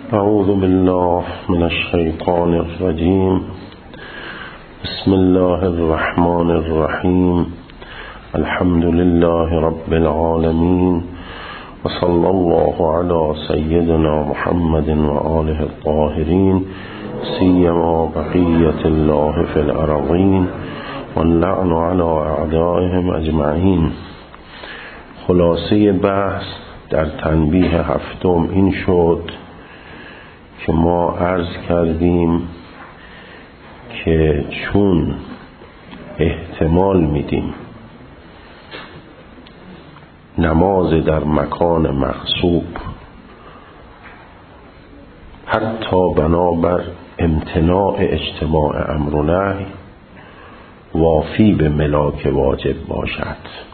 اعوذ بالله من الشیطان الرجیم. بسم الله الرحمن الرحیم. الحمد لله رب العالمین و صلی الله علی سیدنا محمد و آله الطاهرین سیما بقیة الله فی الارضین واللعن علی اعدائهم اجمعین. خلاصه بحث در تنبیه هفتم این شد که ما عرض کردیم که چون احتمال میدیم نماز در مکان مغصوب حتی بنابر امتناع اجتماع امر و نهی وافی به ملاک واجب باشد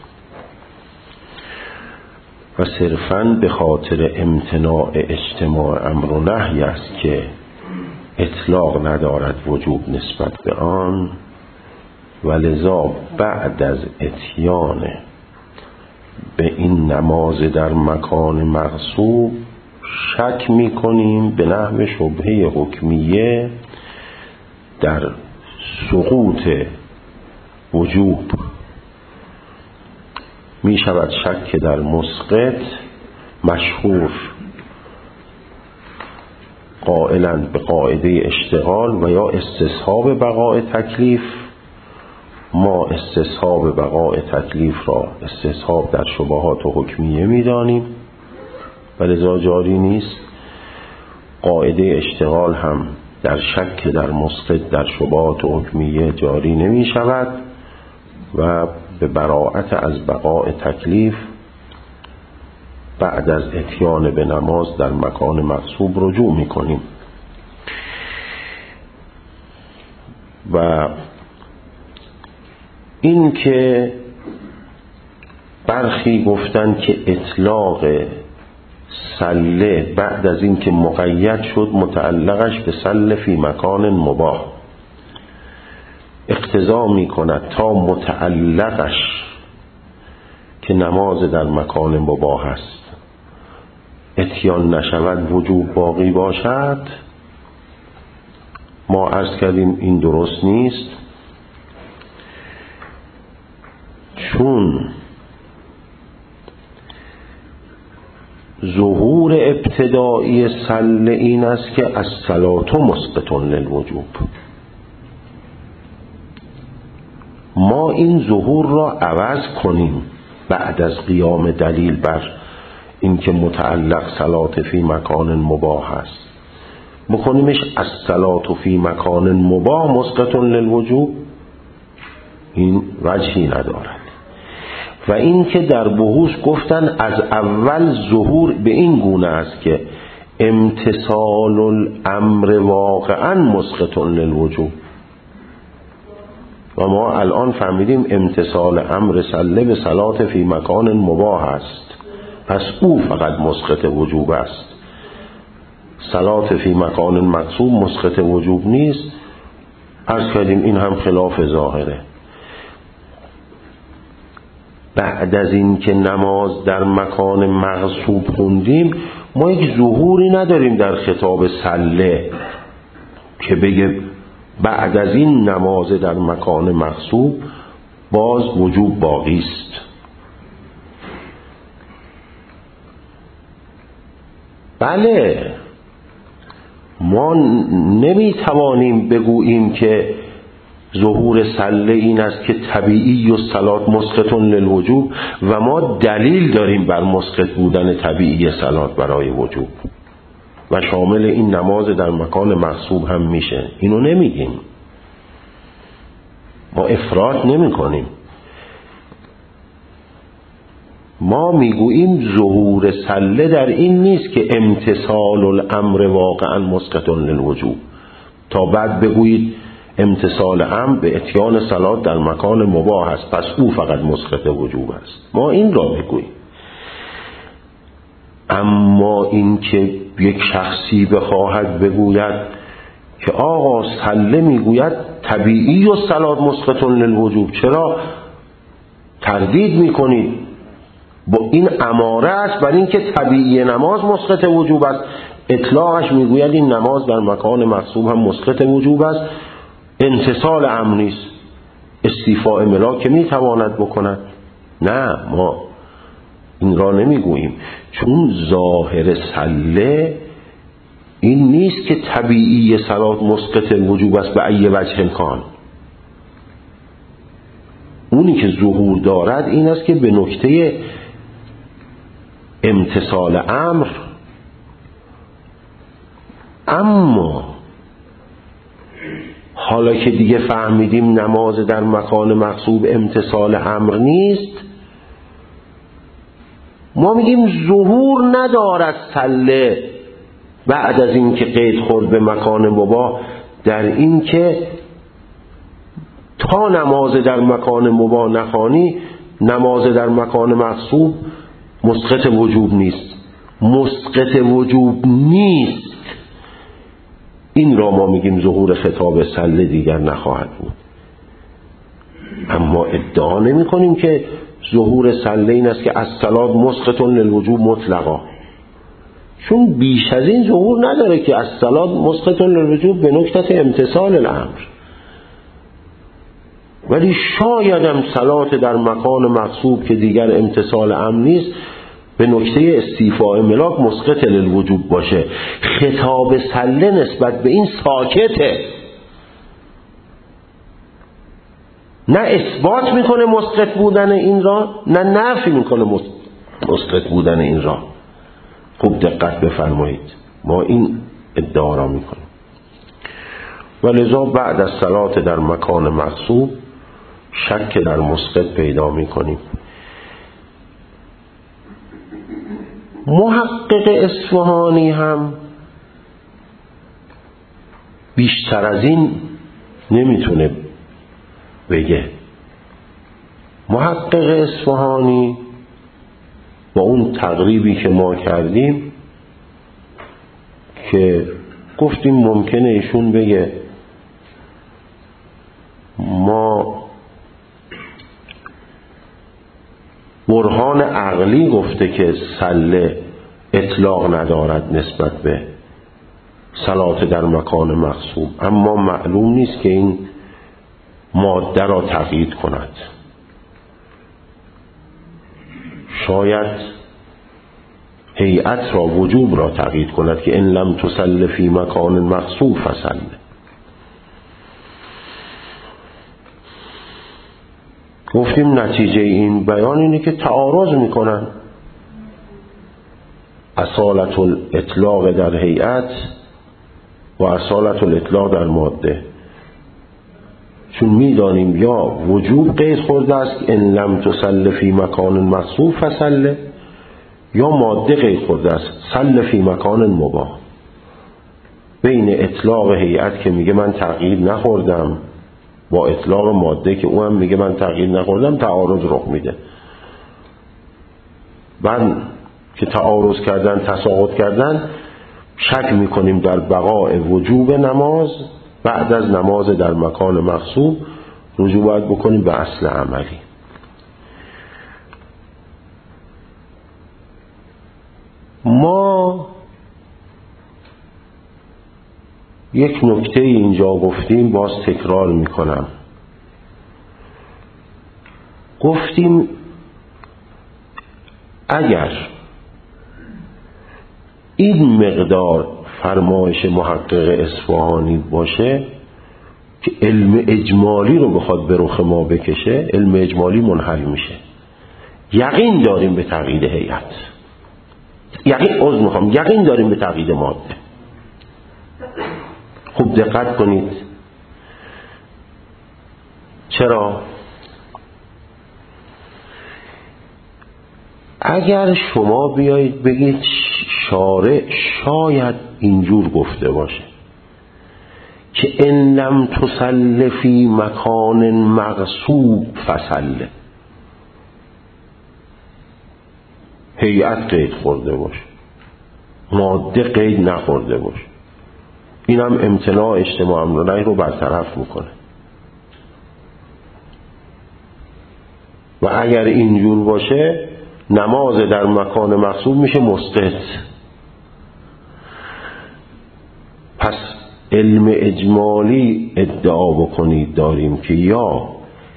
و صرفاً به خاطر امتناع اجتماع امر و نهی است که اطلاق ندارد وجوب نسبت به آن، و لذا بعد از اتیان به این نماز در مکان مغصوب شک می‌کنیم به نحو شبهه حکمیه در سقوط وجوب. می شود شک در مسقط مشهور قائلا به قاعده اشتغال و یا استصحاب بقاء تکلیف. ما استصحاب بقاء تکلیف را استصحاب در شبهات و حکمیه می دانیم و لذا جاری نیست. قاعده اشتغال هم در شک در مسقط در شبهات و حکمیه جاری نمی شود و به براءت از بقاء تکلیف بعد از اتیان به نماز در مکان مغصوب رجوع میکنیم. و این که برخی گفتن که اطلاق سله بعد از این که مقید شد متعلقش به سله فی مکان مباح اقتضا می کند تا متعلقش که نماز در مکان مباح است اتیان نشود وجوب باقی باشد. ما عرض کردیم این درست نیست، چون ظهور ابتدایی سله این است که الصلاة مسقط للوجوب. ما این ظهور را عوض کنیم بعد از قیام دلیل بر این که متعلق صلاة فی مکان مباح است بکنیمش الصلاة فی مکان مباح مسقط للوجوب، این وجهی ندارد. و این که در بحوث گفتن از اول ظهور به این گونه است که امتثال الامر واقعا مسقط للوجوب، و ما الان فهمیدیم امتثال امر سله به صلاة فی مکان مباح است، پس او فقط مسقط وجوب است. صلاة فی مکان مغصوب مسقط وجوب نیست. عرض کردیم این هم خلاف ظاهره. بعد از این که نماز در مکان مغصوب خوندیم ما یک ظهوری نداریم در خطاب سله که بگه بعد از این نماز در مکان مغصوب باز وجوب باقی است. بله، ما نمیتوانیم بگوییم که ظهور سله این است که طبیعی و صلات مسقط للوجوب و ما دلیل داریم بر مسقط بودن طبیعی صلات برای وجوب و شامل این نماز در مکان مغصوب هم میشه. اینو نمیگیم، ما افراط نمی کنیم. ما میگوییم ظهور سله در این نیست که امتثال الامر واقعا مسقط للوجوب تا بعد بگویید امتثال امر به اتیان صلات در مکان مباح است پس او فقط مسقط وجوب است. ما این را میگوییم. اما این که یک شخصی بخواهد بگوید که آقا سله میگوید طبیعی و صلات مسقط للوجوب، چرا تردید میکنید؟ با این اماره است بر این که طبیعی نماز مسقط وجوب است. اطلاقش میگوید این نماز در مکان مغصوب هم مسقط وجوب است، امتثال امر نیست. استیفاء ملاک که میتواند بکند. نه، ما این را نمیگوییم، چون ظاهر سله این نیست که طبیعی صلات مسقط وجوب است به ای وجه کان. اونی که ظهور دارد این است که به نکته امتثال امر. اما حالا که دیگه فهمیدیم نماز در مکان مغصوب امتثال امر نیست، ما میگیم ظهور ندارد سله بعد از این که قید خورد به مکان مباح، در این که تا نماز در مکان مباح نخوانی نماز در مکان مغصوب مسقط وجوب نیست. مسقط وجوب نیست، این را ما میگیم ظهور خطاب سله دیگر نخواهد بود. اما ادعا نمی کنیم که ظهور سله این است که الصلاة مسقط للوجوب مطلقا، چون بیش از این ظهور نداره که الصلاة مسقط للوجوب به نکته امتثال الامر. ولی شایدم صلات در مکان مغصوب که دیگر امتثال امر نیست به نکته استیفاء ملاک مسقط للوجوب باشه. خطاب سله نسبت به این ساکته، نه اثبات میکنه مسقط بودن این را، نه نفی میکنه مسقط بودن این را. خوب دقت بفرمایید، ما این ادعا را میکنیم. ولذا بعد از صلات در مکان مغصوب شک در مسقط پیدا میکنیم. محقق اصفهانی هم بیشتر از این نمیتونه بگه. محقق اصفهانی با اون تقریبی که ما کردیم که گفتیم ممکنه ایشون بگه ما برهان عقلی گفته که سله اطلاق ندارد نسبت به صلات در مکان مغصوب، اما معلوم نیست که این ماده را تقیید کند. شاید هیئت را وجوب را تقیید کند که ان لم تصل فی مکان مغصوب فصل. گفتیم نتیجه این بیان اینه که تعارض میکنن اصالت الاطلاق در هیئت و اصالت الاطلاق در ماده، چون میدانیم یا وجوب قید خورده است ان لم تصل فی مکان مغصوب فصل، یا ماده قید خورده است صل فی مکان مباح. بین اطلاق هیئت که میگه من تقیید نخوردم با اطلاق ماده که اونم میگه من تقیید نخوردم تعارض رخ میده. من که تعارض کردن تساقط کردن شک میکنیم در بقاء وجوب نماز بعد از نماز در مکان مغصوب. رجوع باید بکنیم به اصل عملی. ما یک نکته اینجا گفتیم، باز تکرار میکنم. گفتیم اگر این مقدار فرمایش محقق اصفهانی باشه که علم اجمالی رو بخواد به رخ ما بکشه، علم اجمالی منحل میشه. یقین داریم به تقیید هیئت، یقین داریم به تقیید ماده. خوب دقت کنید. چرا؟ اگر شما بیایید بگید شارع شاید اینجور گفته باشه که ان لم تصل فی مکان مغصوب فصل، هیئت قید خورده باشه ماده قید نخورده باشه، این هم امتناع اجتماع امر و نهی رو برطرف میکنه. و اگر اینجور باشه نماز در مکان مغصوب میشه مسقط. علم اجمالی ادعا بکنید داریم که یا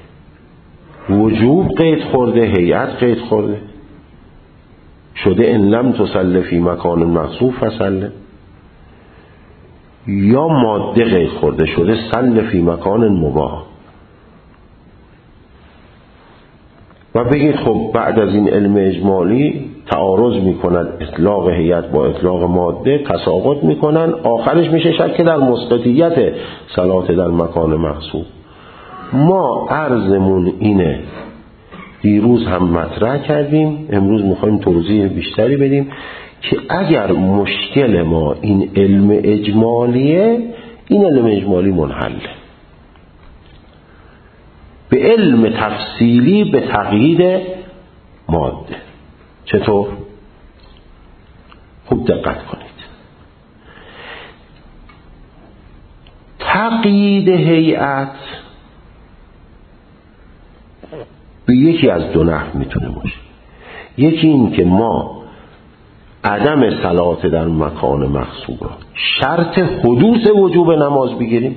وجوب قید خورده، هیئت قید خورده شده ان لم تصل فی مکان مغصوب فصل، یا ماده قید خورده شده صل فی مکان مباح. و بگید خب بعد از این علم اجمالی تعارض میکنن اطلاق هیئت با اطلاق ماده، تساقط میکنن، آخرش میشه شک در مسقطیت صلات در مکان مغصوب. ما عرضمون اینه، دیروز هم مطرح کردیم، امروز میخوایم توضیح بیشتری بدیم که اگر مشکل ما این علم اجمالیه، این علم اجمالی منحله. به علم تفصیلی به تقیید ماده. چطور؟ خوب دقت کنید. تقیید هیئت به یکی از دو نحو میتونه باشه. یکی این که ما عدم صلات در مکان مغصوب را شرط حدوث وجوب نماز بگیریم،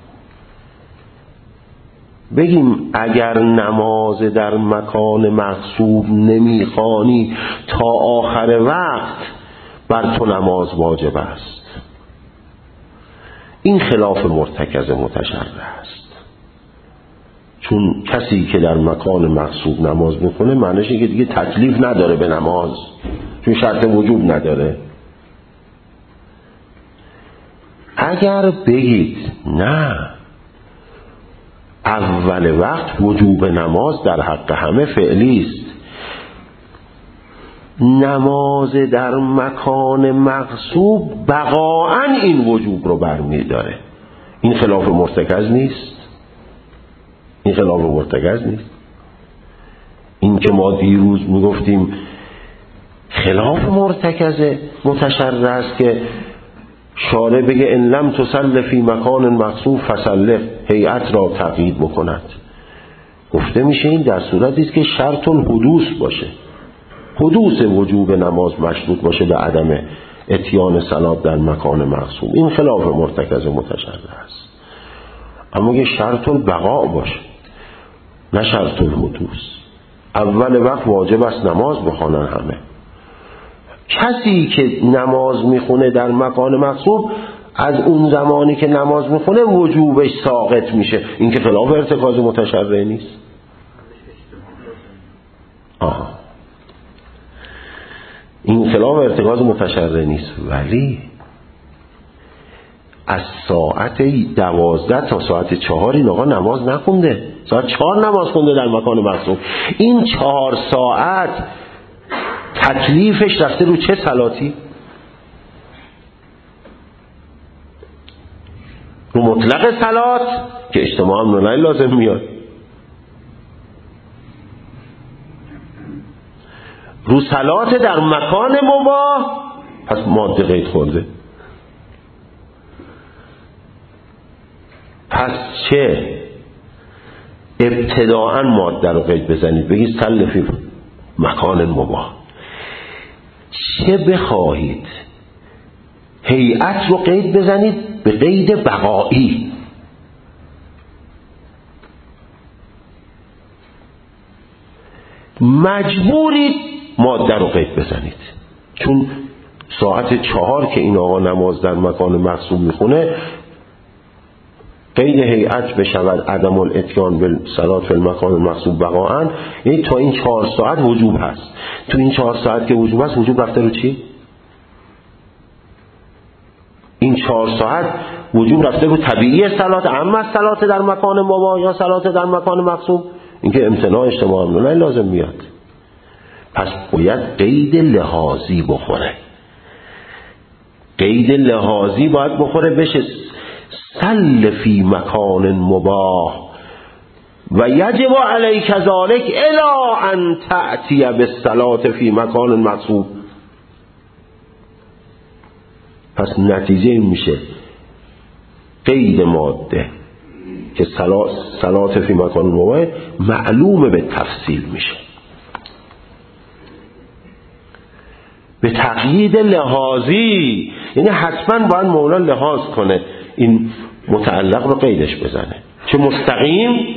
بگیم اگر نماز در مکان مغصوب نمیخوانی تا آخر وقت بر تو نماز واجب است. این خلاف مرتکز متشرع است، چون کسی که در مکان مغصوب نماز میخونه معنیش اینه که دیگه تکلیف نداره به نماز، چون شرط وجوب نداره. اگر بگید نه، اول وقت وجوب نماز در حق همه فعلی است، نماز در مکان مغصوب بقاءً این وجوب رو برمی‌داره، این خلاف مرتکز نیست. این خلاف مرتکز نیست. این که ما دیروز میگفتیم خلاف مرتکز متشرع است که شارع بگه ان لم تصل فی مکان مغصوب فصل، هیئت را تقیید بکند. گفته میشه این در صورتی است که شرط الحدوث باشه، حدوث وجوب نماز مشروط باشه به عدم اتیان صلات در مکان مغصوب. این خلاف مرتکز متشرع است. اما اگه شرط البقاء باشه نه شرط الحدوث، اول وقت واجب است نماز بخوانن همه. کسی که نماز میخونه در مکان مغصوب از اون زمانی که نماز میخونه وجوبش ساقط میشه. این که خلاف ارتکاز متشرع نیست. این خلاف ارتکاز متشرع نیست، ولی از ساعت 12 تا ساعت 4 این آقا نماز نخونده، ساعت 4 نماز خونده در مکان مغصوب. این 4 ساعت تکلیفش رفته رو چه صلاتی؟ رو مطلق صلات که اجتماع امرالله لازم میاد، رو صلات در مکان مباح، پس ماده قید خورده. پس چه ابتداءً ماده رو قید بزنید، بگید صل فی مکان مباح، چه بخواهید هیئت رو قید بزنید به قید بقایی. مجبورید ماده رو قید بزنید، چون ساعت 4 که این آقا نماز در مکان مغصوب میخونه قید هیئت بشود عدم الاتیان به صلات فی المکان المغصوب بقاءً، یعنی تا این 4 ساعت وجوب هست. تو این 4 ساعت که وجوب هست، وجوب رفته رو چی؟ این 4 ساعت وجوب رفته رو طبیعی صلات، اما صلات در مکان مباح یا صلات در مکان مغصوب، اینکه امتناع اجتماع امرالله لازم میاد. پس باید قید لحاظی بخوره. قید لحاظی باید بخوره بشه صل فی مکان مباح و یجب علیک ذلک الی ان تأتی بالصلاة فی مکان مغصوب. پس نتیجه این میشه قید ماده که صلات فی مکان مباح معلوم به تفصیل میشه، به تقیید لحاظی، یعنی حتما باید مولا لحاظ کنه این متعلق رو قیدش بزنه، چه مستقیم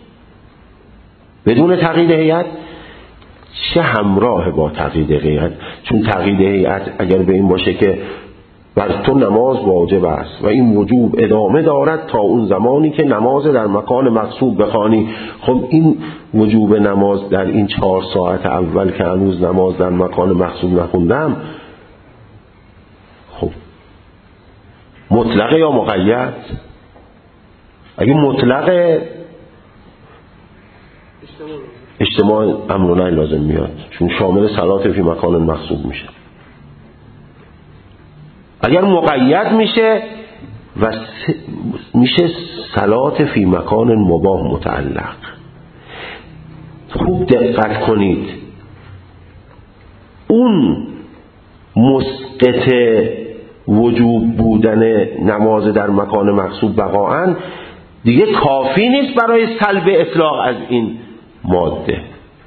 بدون تقیید هیئت، چه همراه با تقیید هیئت. چون تقیید هیئت اگر به این باشه که بر تو نماز واجب است و این وجوب ادامه دارد تا اون زمانی که نماز در مکان مغصوب بخوانی، خب این وجوب نماز در این 4 ساعت اول که هنوز نماز در مکان مغصوب نخوندم، خب مطلق یا مقید؟ اگه مطلق اجتماع امر و نهی لازم میاد، چون شامل صلات فی مکان مغصوب میشه. اگر مقید میشه و میشه صلات فی مکان مباح متعلق. خوب دقت کنید، اون مسقط وجوب بودن نماز در مکان مغصوب بقاعاً دیگه کافی نیست برای سلب اطلاق از این ماده.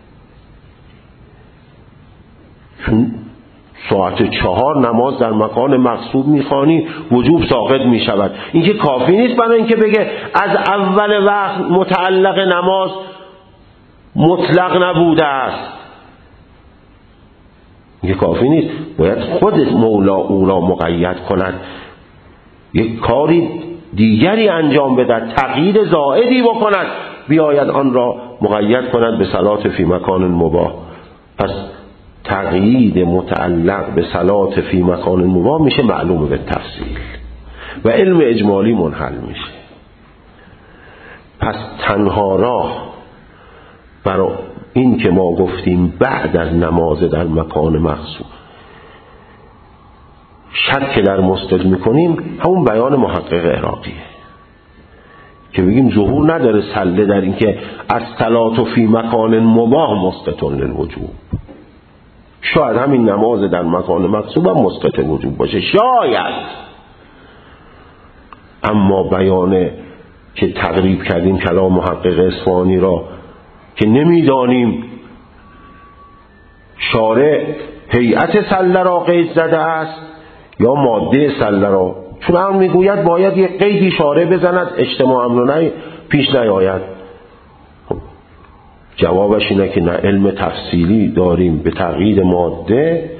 چون ساعت 4 نماز در مکان مغصوب میخوانی وجوب ساقط میشود. این که کافی نیست برای اینکه بگه از اول وقت متعلق نماز مطلق نبوده است. این که کافی نیست، باید خود مولا او را مقید کند، یک کاری دیگری انجام بدهد، تقیید زائدی بکند، بیاید آن را مقید کند به صلات فی مکان مباح. پس تقیید متعلق به صلات فی مکان مباح میشه معلومه به تفصیل و علم اجمالی منحل میشه. پس تنها راه برای این که ما گفتیم بعد از نماز در مکان مغصوب شک در مسقط میکنیم، همون بیان محقق عراقیه که بگیم ظهور نداره سله در این که از صلات فی مکان مباح مسقط للوجوب. شاید همین نماز در مکان مغصوب هم مسقط وجوب باشه، شاید. اما بیان که تقریب کردیم کلام محقق اصفهانی را که نمیدانیم شارع هیئت سله را قید زده است یا ماده سله را، چون هم میگوید باید یک قیدی شارع بزند اجتماع امر و نهی پیش نیاید. جوابش اینه که نه، علم تفصیلی داریم به تقیید ماده،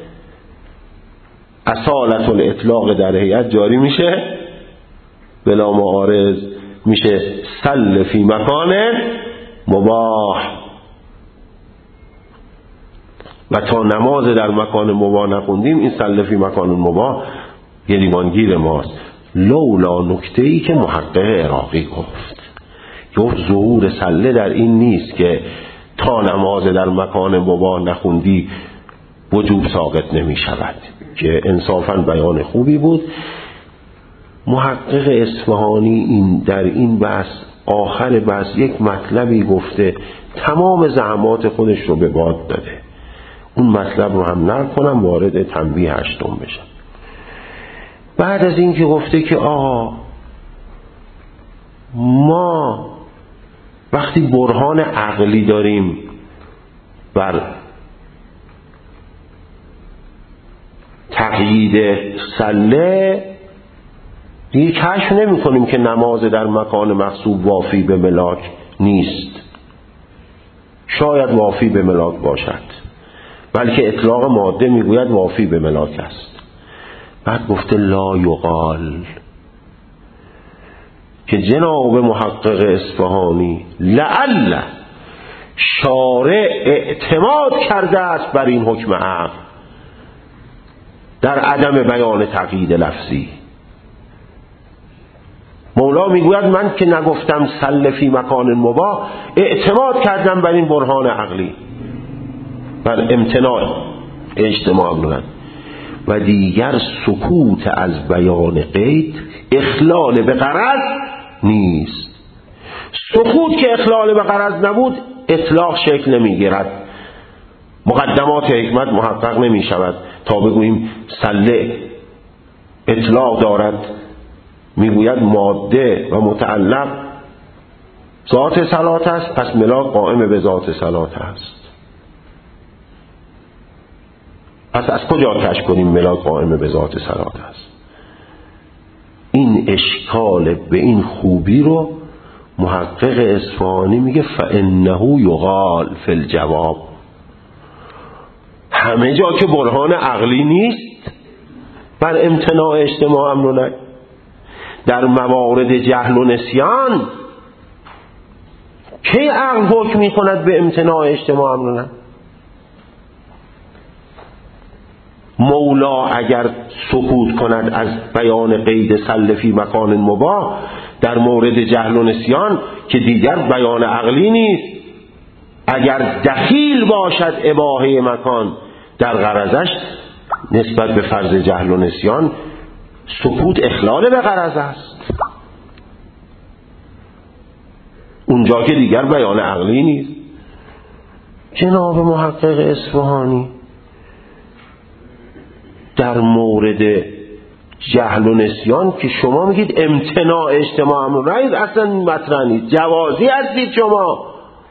اصالت الاطلاق در هیئت جاری میشه، بلا معارض میشه سل فی مکان مباح. و تا نماز در مکان مباح نخوندیم این سل فی مکان مباح گریبانگیر ماست. لولا نکته‌ای که محقق عراقی گفت ظهور سله در این نیست که تا نماز در مکان مباح نخوندی وجوب ساقط نمی شود، که انصافاً بیان خوبی بود. محقق اصفهانی در این بحث آخر بحث یک مطلبی گفته، تمام زحمات خودش رو به باد داده. اون مطلب رو هم نقل کنم وارد تنبیه هشتم بشم. بعد از این که گفته که آقا ما وقتی برهان عقلی داریم بر تقیید سله، دیگه کشف نمی کنیم که نماز در مکان مغصوب وافی به ملاک نیست. شاید وافی به ملاک باشد، بلکه اطلاق ماده میگوید وافی به ملاک است. بعد گفته لا یقال، که جناب محقق اصفهانی لعل شارع اعتماد کرده است بر این حکم عقل در عدم بیان تقیید لفظی. مولا میگوید من که نگفتم سل فی مکان مباح، اعتماد کردم بر این برهان عقلی، بر امتناع اجتماع امر و دیگر سکوت از بیان قید اخلال به غرض نیست. سکوت که اخلال به غرض نبود اطلاق شکل نمیگیرد، مقدمات حکمت محقق نمی شود تا بگوییم سله اطلاق دارد. میگوید ماده و متعلق ذات صلات است، پس ملاک قائم به ذات صلات است. پس از کجا کشف کنیم ملاک قائم به ذات صلات است؟ این اشکال به این خوبی رو محقق اصفهانی میگه فانه یقال فی الجواب. همه جا که برهان عقلی نیست بر امتناع اجتماع امر و نهی، در موارد جهل و نسیان کی عقل حکم میکند به امتناع اجتماع امر و نهی؟ مولا اگر سکوت کند از بیان قید سل فی مکان مباح در مورد جهل و نسیان که دیگر بیان عقلی نیست، اگر دخیل باشد اباحه مکان در غرضش نسبت به فرض جهل و نسیان، سکوت اخلال به غرض است، اونجا که دیگر بیان عقلی نیست. جناب محقق اصفهانی در مورد جهل و نسیان که شما میگید امتناع اجتماع امر و نهی اصلا مطرح نیست، جوازی هستید شما،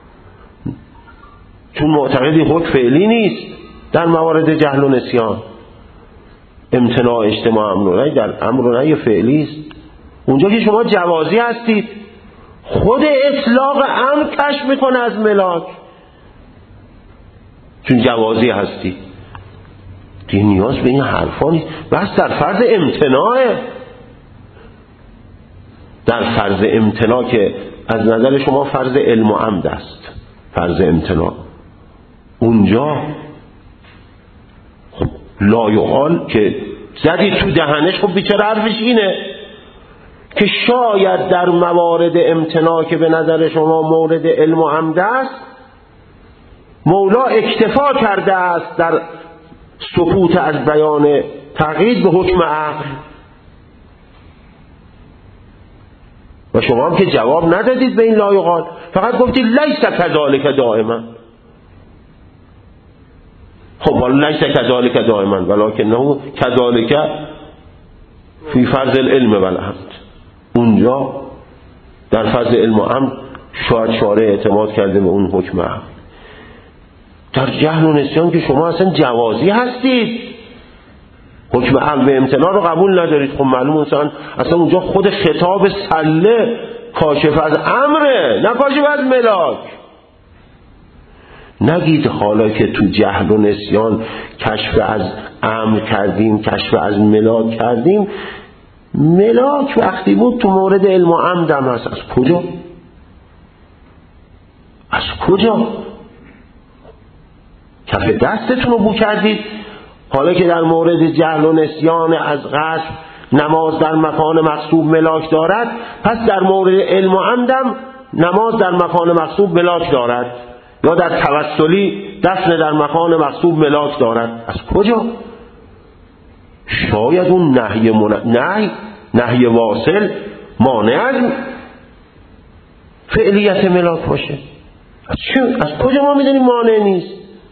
چون معتقدی حکم فعلی نیست در موارد جهل و نسیان. امتناع اجتماع امر و نهی در امر و نهی فعلی است، اونجا که شما جوازی هستید. خود اطلاق امر کشف میکنه از ملاک، چون جوازی هستید. دیگه نیاز به این حرفا نیست. بس در فرض امتناعه، در فرض امتناع که از نظر شما فرض علم و عمد است، فرض امتناع اونجا خب لا یقال که زدی تو دهنش. خب بیچاره حرفش اینه که شاید در موارد امتناع که به نظر شما مورد علم و عمد است، مولا اکتفا کرده است در سکوت از بیان تقیید به حکم عقل. و شما هم که جواب ندادید به این لا یقال، فقط گفتید لیس کذالک دائما. خب حالا لیس کذالک دائما ولکنه کذالک فی فرض العلم والعمد. اونجا در فرض علم و عمد شاید شارع اعتماد کرده به اون حکم عقل. در جهل و نسیان که شما اصلا جوازی هستید، حکم عقل به امتناع رو قبول ندارید. خب معلوم اصلا اونجا خود خطاب سله کاشف از امره، نه کاشف از ملاک. نگید حالا که تو جهل و نسیان کشف از امر کردیم، کشف از ملاک کردیم. ملاک وقتی بود تو مورد علم و عمد هم هست. از کجا؟ از کجا؟ کف دستتون رو بو کردید. حالا که در مورد جهل و نسیان از قصد نماز در مکان مقصود ملاک دارد، پس در مورد علم و عمدم نماز در مکان مقصود ملاک دارد، یا در توسلی دفن در مکان مقصود ملاک دارد. از کجا؟ شاید اون نهی واصل مانع از فعلیت ملاک باشه. از کجا ما میدونیم مانع نیست؟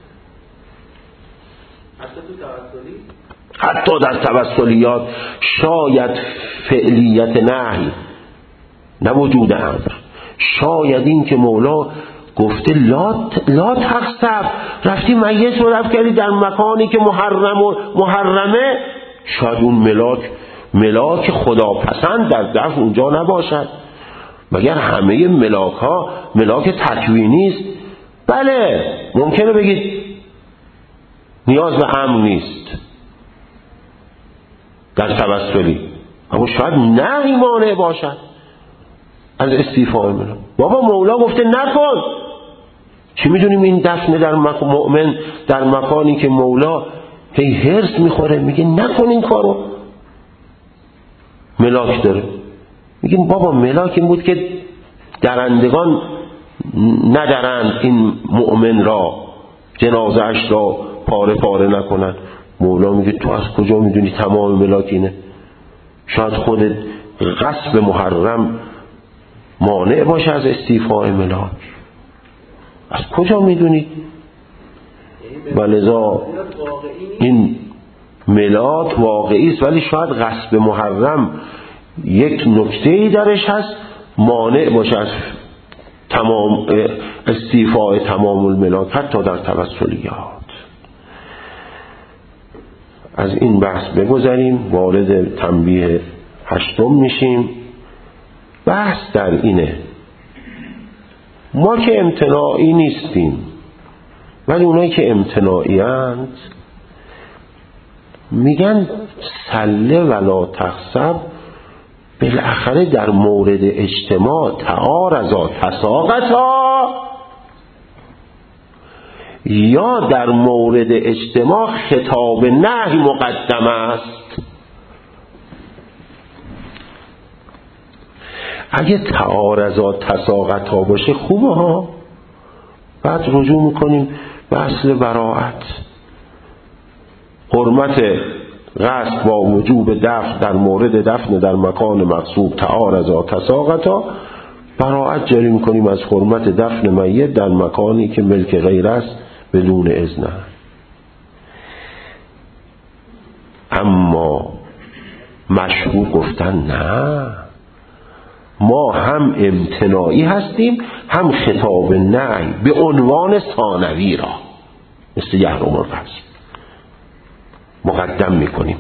حتی در توسلیات شاید فعلیت نهی، نه وجود امر. شاید این که مولا گفته لا تقصب، رفتی میت رو رفت کردی در مکانی که محرمه، شاید اون ملاک خداپسند در دفع اونجا نباشد. مگر همه ملاک ها ملاک تکوینی است؟ بله ممکنه بگید نیاز به امر نیست در توسلی، اما شاید نهی مانع باشد از استیفاء ملاک. بابا مولا گفته نکن، چی میدونیم این دفن در مؤمن در مکانی که مولا هی هرس میخوره میگه نکن این کارو، ملاک داره. میگیم بابا ملاک این بود که درندگان ندارند این مؤمن را، جنازه اش را پاره پاره نکنن. مولا میگه تو از کجا میدونی تمام ملاک اینه؟ شاید خودت غصب محرم مانع باشه از استیفاء ملاک. از کجا میدونی؟ ولذا این ملاک واقعی است، ولی شاید غصب محرم یک نکته‌ای درش هست مانع باشه از تمام استیفاء تمام الملاک حتی در توسلیات. از این بحث بگذاریم، وارد تنبیه هشتم میشیم. بحث در اینه ما که امتناعی نیستیم، ولی اونایی که امتناعی اند میگن سله ولا تخسب بالاخره در مورد اجتماع تعارضا تساقطا، یا در مورد اجتماع خطاب نهی مقدم است. اگه تعارضا تساقطا باشه خوبه ها، بعد رجوع میکنیم به اصل براءت. حرمت غسل با وجوب دفن در مورد دفن در مکان مغصوب تعارضا تساقطا، براءت جاری میکنیم از حرمت دفن میت در مکانی که ملک غیر است بدون اذن. اما مشهور گفتن نه، ما هم امتناعی هستیم هم خطاب نهی به عنوان ثانوی را مثل یحرم الغسل مقدم میکنیم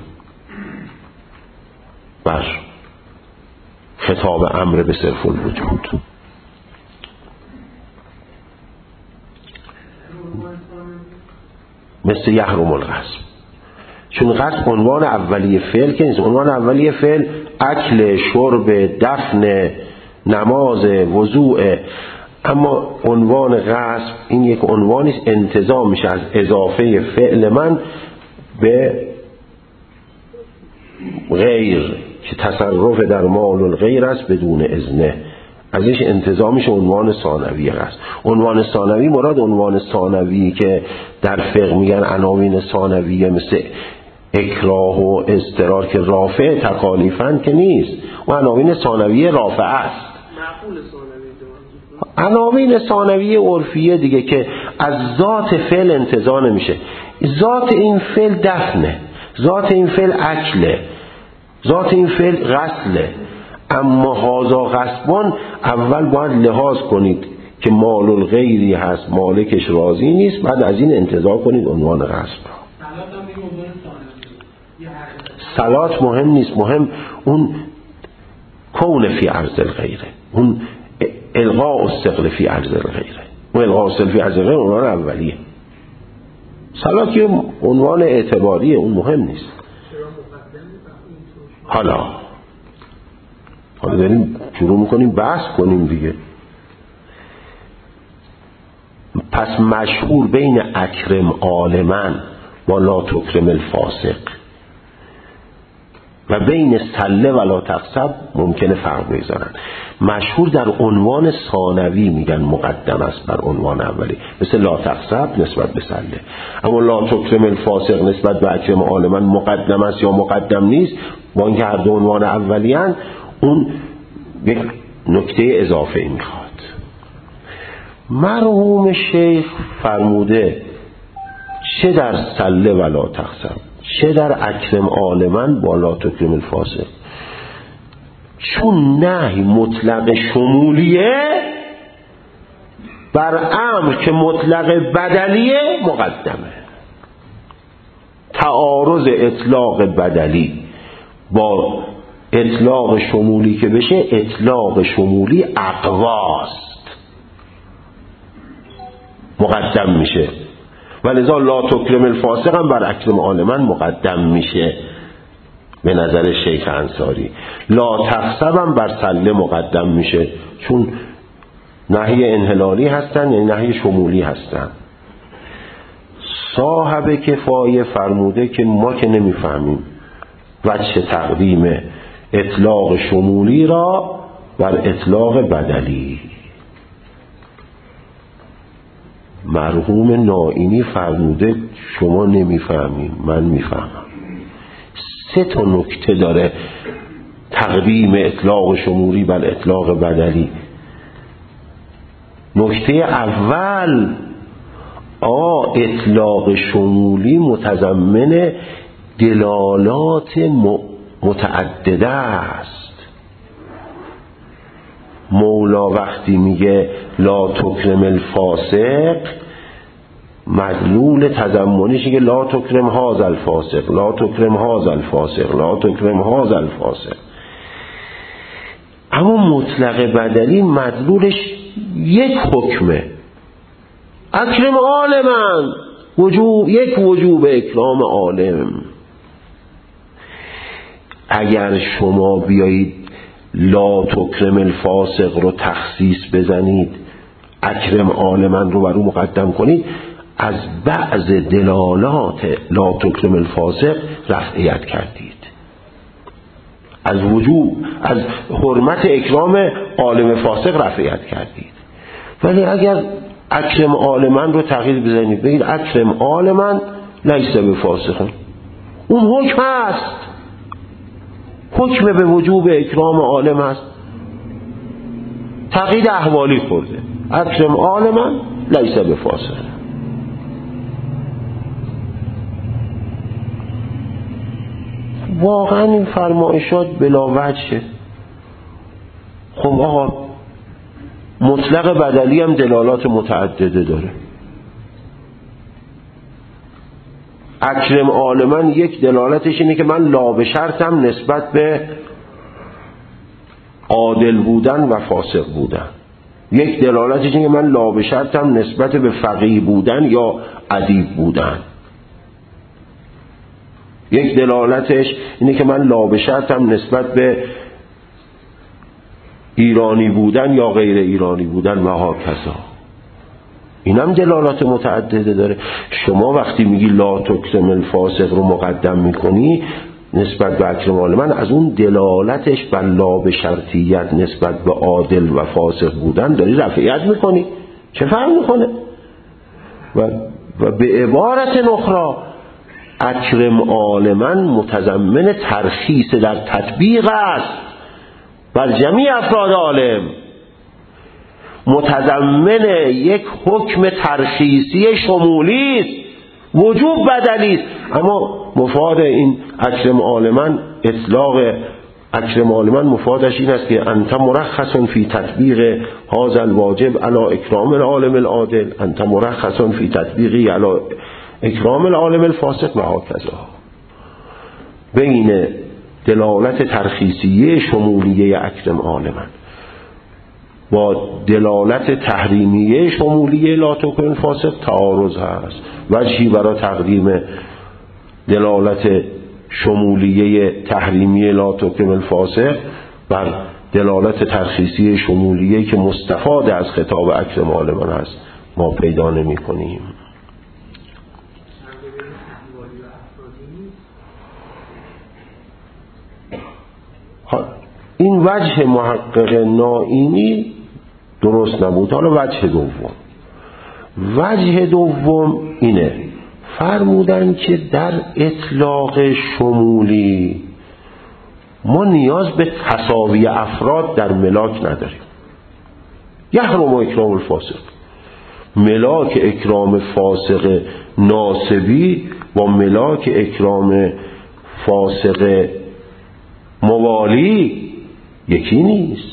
بر خطاب امر به صرف الوجود. مثل یحرم الغسل، چون غسل عنوان اولیه فعل که نیست. عنوان اولیه فعل اکل، شرب، دفن، نماز، وضوء. اما عنوان غسل این یک عنوانی است انتزاع میشه از اضافه فعل من به غیر که تصرف در مال الغیر است بدون اذنه، ازش انتزاع میشه عنوان ثانوی است. عنوان ثانوی مراد عنوان ثانوی که در فقه میگن عناوین ثانویه مثل اکراه و اضطرار که رافع تکالیفن که نیست، و عناوین ثانویه رافع است. عناوین ثانویه عرفیه دیگه که از ذات فعل انتزاع نمیشه. ذات این فعل دفنه، ذات این فعل اکله، ذات این فعل غسله. اما هازا غصبان اول باید لحاظ کنید که مال الغیری هست مالکش راضی نیست، بعد از این انتزاع کنید عنوان غصب. صلات مهم نیست، مهم اون کون فی عرض الغیره، اون الغاء الثقل فی عرض الغیره. اون الغاء الثقل فی عرض الغیره عنوان اولیه. صلات یه عنوان اعتباریه، اون مهم نیست. حالا داریم شروع میکنیم بحث کنیم دیگه. پس مشهور بین اکرم عالمن و لا تکرم الفاسق و بین سله و لا تخسب ممکنه فرق بذارن. مشهور در عنوان ثانوی میگن مقدم است بر عنوان اولی، مثل لا تخسب نسبت به سله. اما لا تکرم الفاسق نسبت به اکرم عالمن مقدم است یا مقدم نیست، با اینکه هر دو عنوان اولی هن، اون یک نکته اضافه میخواد. مرحوم شیخ فرموده چه در سله و لا تخسب چه در اکرم عالمن با لا تکرم الفاسق، چون نهی مطلق شمولیه بر امر که مطلق بدلیه مقدمه. تعارض اطلاق بدلی با اطلاق شمولی که بشه، اطلاق شمولی اقواست مقدم میشه، ولذا لا تکرم الفاسق هم بر اکرم عالمن مقدم میشه به نظر شیخ انصاری. لا تخسب هم بر سله مقدم میشه، چون نهی انحلالی هستن یعنی نهی شمولی هستن. صاحب کفایه فرموده که ما که نمیفهمیم وجه تقدیم اطلاق شمولی را بر اطلاق بدلی. مرحوم نائینی فرموده شما نمیفهمین من میفهمم. 3 نکته داره تقدیم اطلاق شمولی بر اطلاق بدلی. نکته اول، اطلاق شمولی متضمن دلالات متعدده است. مولا وقتی میگه لا تکرم الفاسق، مدلول تضمنیشه که لا تکرم هذا الفاسق، لا تکرم هذا الفاسق، لا تکرم هذا الفاسق. اما مطلق بدلی مدلولش یک حکمه، اکرم عالما، یک وجوب اکرام عالم. اگر شما بیایید لا تکرم الفاسق رو تخصیص بزنید، اکرم عالما رو بر اون مقدم کنید، از بعض دلالات لا تکرم الفاسق رفعیت کردید، از حرمت اکرام عالم فاسق رفعیت کردید. ولی اگر اکرم عالما رو تغییر بزنید، بگید اکرم عالما لیس بفاسق، اون حکم هست، حکم به وجوب اکرام عالم هست، تقیید احوالی خورده، اکرم عالما لیس بفاسق. واقعا این فرمایشات بلا وجهه. خب آقا مطلق بدلی هم دلالات متعدده داره. اکرم عالما یک دلالتش اینه که من لا به شرطم نسبت به عادل بودن و فاسق بودن. یک دلالتش اینه که من لا به شرطم نسبت به فقیه بودن یا ادیب بودن. یک دلالتش اینه که من لا به شرطم نسبت به ایرانی بودن یا غیر ایرانی بودن و هاکذا. اینم دلالات متعدده داره. شما وقتی میگی لا تکرم الفاسق رو مقدم میکنی نسبت به اکرم عالما، از اون دلالتش بر لا به شرطیت نسبت به عادل و فاسق بودن داری رفعیت میکنی. چه فرق میکنه؟ و به عبارت اخرى اکرم عالما متضمن ترخیص در تطبیق است بر جمیع افراد عالم، متضمن یک حکم ترخیصی شمولی است، وجوب بدلی است. اما مفاد این اکرم عالما، اطلاق اکرم عالما مفادش این است که انت مرخص فی تطبیق هذا الواجب علی اکرام العالم العادل، انت مرخص فی تطبیقی علی اکرام العالم الفاسق و هاکذا. بین دلالت ترخیصیه شمولیه اکرم عالما با دلالت تحریمیه شمولیه لا تکرم الفاسق تعارض هست. وجهی برای تقدیم دلالت شمولیه تحریمیه لا تکرم الفاسق بر دلالت ترخیصی شمولیه که مستفاد از خطاب اکرم عالما هست ما پیدا نمی کنیم. این وجه محقق نائینی درست نبود. حالا وجه دوم اینه، فرمودن که در اطلاق شمولی ما نیاز به تساوی افراد در ملاک نداریم. یحرم اکرام الفاسق، ملاک اکرام فاسق ناسبی با ملاک اکرام فاسق موالی یکی نیست.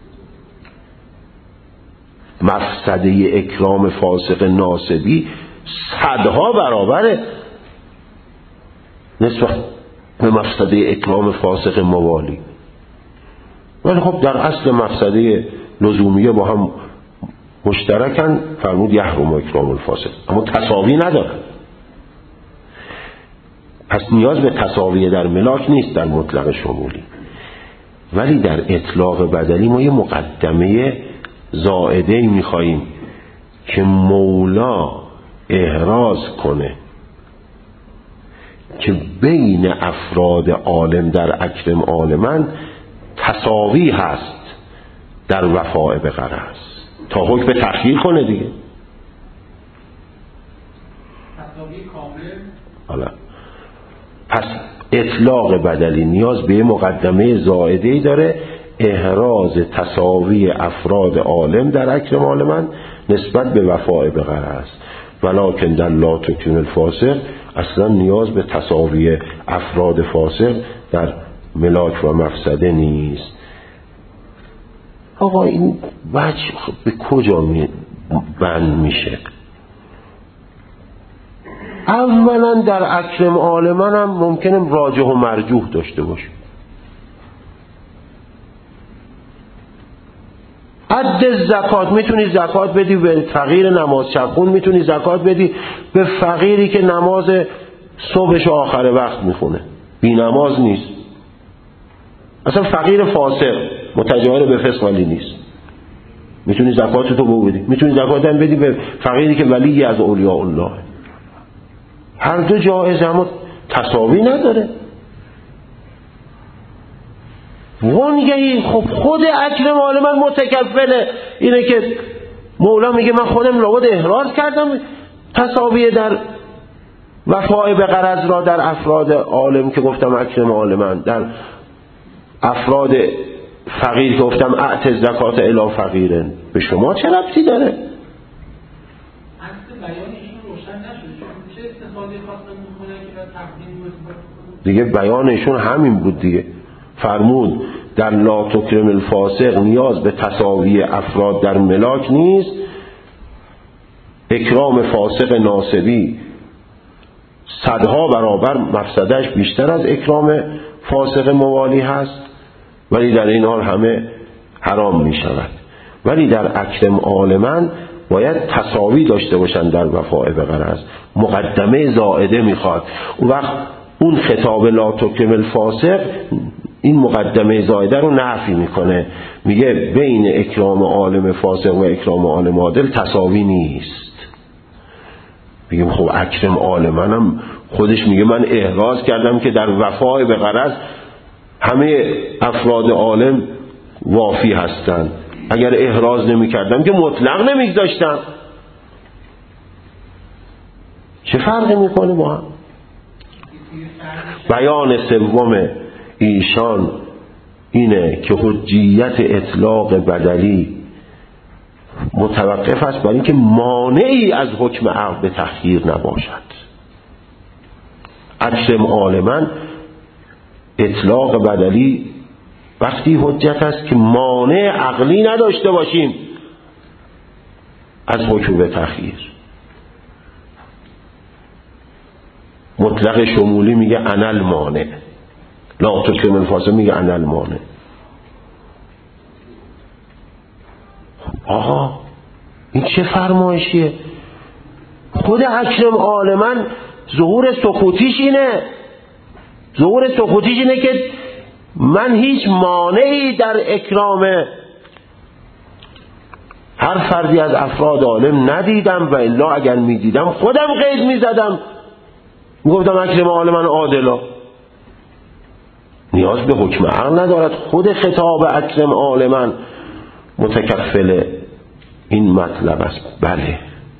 مفسده اکرام فاسق ناسبی صدها برابره نسبت به مفسده اکرام فاسق موالی، ولی خب در اصل مفسده لزومیه با هم مشترکن. فرمود یحرم اکرام الفاسق، اما تساوی ندارن. پس نیاز به تساوی در ملاک نیست در مطلق شمولی. ولی در اطلاق بدلی ما یه مقدمه زائده میخواییم که مولا احراز کنه که بین افراد عالم در اکرم عالما تساوی هست در وفاء به غرض، تا حکم تخییر کنه دیگه. تساوی کامل. حالا پس اطلاق بدلی نیاز به مقدمه زائده‌ای داره، احراز تساوی افراد عالم در اکرم عالما نسبت به وفاء به غرض. ولکن در لا تکرم الفاسق اصلا نیاز به تساوی افراد فاسق در ملاک و مفسده نیست. آقا این وجه به کجا بند میشه؟ اولا در اکرم عالما هم ممکنه راجح و مرجوح داشته باشه. اد زکات، میتونی زکات بدی به فقیر نماز شب خون، میتونی زکات بدی به فقیری که نماز صبحش آخر وقت میخونه، بی نماز نیست، اصلا فقیر فاسق متجاور به فسق ولی نیست، میتونی زکاتتو به او بدی. میتونی زکات هم بدی به فقیری که ولی از اولیاء الله. هر دو جایز، اما تساوی نداره. وانگهی خب خود اکرم عالما متکفله اینه که مولا میگه من خودم لابد احراز کردم تساوی در وفای به غرض را در افراد عالم که گفتم اکرم عالما، در افراد فقیر که گفتم اعط زکات الی فقیرن. به شما چه ربطی داره؟ اصل بیانشون روشن نشده، چه استفاده خواستن میکنن که در تقدیم و دیگه بیانشون همین بود دیگه. فرمود در لا تکرم الفاسق نیاز به تساوی افراد در ملاک نیست، اکرام فاسق ناسبی صدها برابر مفسدش بیشتر از اکرام فاسق موالی هست، ولی در این حال همه حرام می شود. ولی در اکرم عالما باید تساوی داشته باشن در وفای به غرض، مقدمه زائده میخواد. اون وقت اون خطاب لا تکرم الفاسق این مقدمه زائده رو نفی میکنه، میگه بین اکرام عالم فاسق و اکرام عالم عادل تساوی نیست. میگیم خب اکرم عالمنم خودش میگه من احراز کردم که در وفای به غرض همه افراد عالم وافی هستن، اگر احراز نمی کردم که مطلق نمیگذاشتم. چه فرقی میکنه با هم؟ بیان سوم ایشان اینه که حجیت اطلاق بدلی متوقف است برای اینکه مانعی از حکم عقل به تخییر نباشد. اکرم عالما اطلاق بدلی وقتی حجت است که مانع عقلی نداشته باشیم از حکم به تخییر. مطلق شمولی میگه انا المانع، لا تکرم الفاسق میگه انا المانع. آقا این چه فرمایشیه؟ خود اکرم عالما ظهور سکوتیش اینه، ظهور سکوتیش اینه که من هیچ مانعی در اکرام هر فردی از افراد عالم ندیدم، و الا اگر میدیدم خودم قید میزدم، میگفتم اکرم عالما عادلا. نیاز به حکم عقل ندارد، خود خطاب اکرم عالما متکفل این مطلب است. بله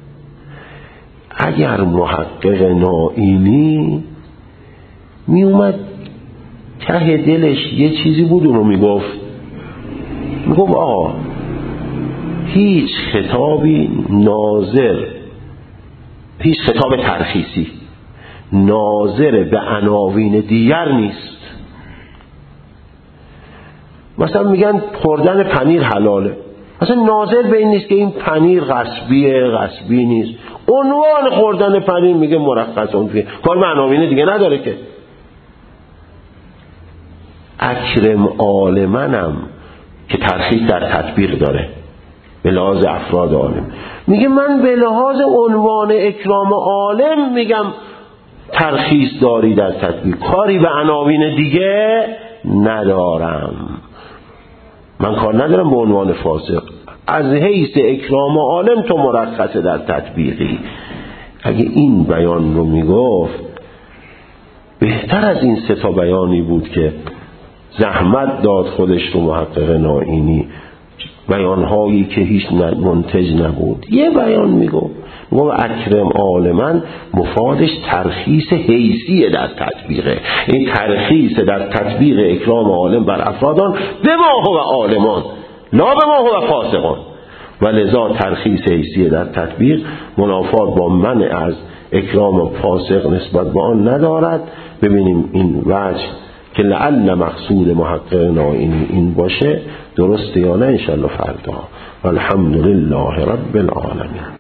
اگر محقق نائینی می اومد ته دلش یه چیزی بود اونو میگفت آقا هیچ خطابی ناظر، هیچ خطاب ترخیصی ناظر به عناوین دیگر نیست. مثلا میگن خوردن پنیر حلاله، مثلا ناظر به این نیست که این پنیر غصبیه غصبی نیست، عنوان خوردن پنیر میگه مرخص اون فیه، کار به عناوین دیگه نداره که. اکرم عالمنم که ترخیص در تطبیق داره به لحاظ افراد عالم، میگه من به لحاظ عنوان اکرام عالم میگم ترخیص داری در تطبیق، کاری به عناوین دیگه ندارم. من کار ندارم به عنوان فاسق، از حیث اکرام عالم تو مرخصه در تطبیقی. اگه این بیان رو میگفت بهتر از این سه تا بیانی بود که زحمت داد خودش رو محقق نائینی، بیانهایی که هیچ منتج نبود. یه بیان میگفت اکرم عالما مفادش ترخیص حیثیه در تطبیقه، این ترخیص در تطبیق اکرام عالم بر افرادان به ما هو عالمان لا به ما هو فاسقان، و لذا ترخیص حیثیه در تطبیق منافات با منع از اکرام فاسق نسبت به آن ندارد. ببینیم این وجه که لعل مقصود محقق نائینی این باشه درسته یا نه، انشالله فردا. والحمدلله رب العالمین.